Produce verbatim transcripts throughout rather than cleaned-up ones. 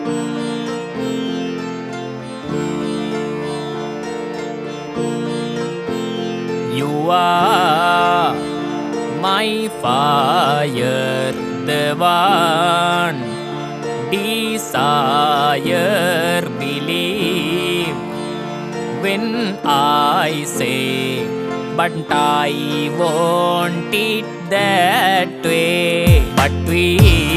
You are my fire, the one desire, believe when I say, but I want it that way. But we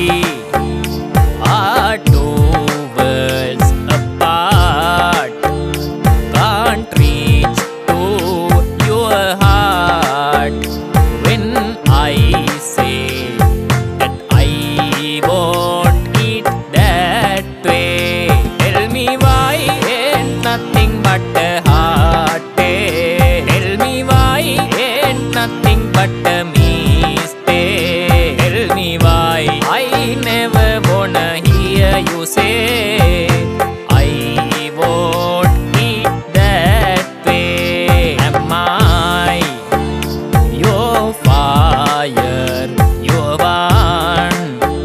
are two worlds apart, can't reach to your heart when I say that I want it that way. Tell me why ain't nothing but a heart. Tell me why ain't nothing but a mistake. Tell me why I never wanna hear you say I want it that way. Am I your fire, your one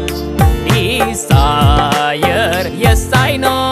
desire? Yes, I know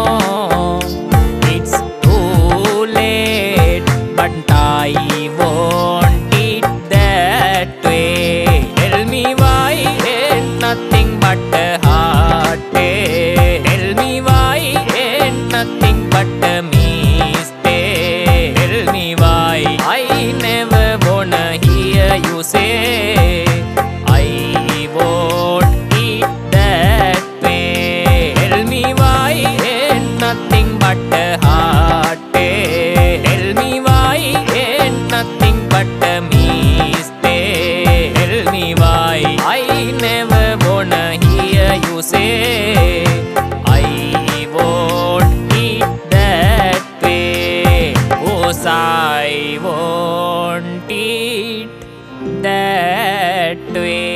it's too late, but I want it that way. Tell me why ain't nothing but a heart. Tell me why ain't nothing but a mistake. Tell me why I never wanna hear you say I want it that way. Tell me why ain't nothing but a heart. Tell me why ain't nothing but a mistake. Tell me why I never wanna hear you say I want it that way. Oh, I want it that way.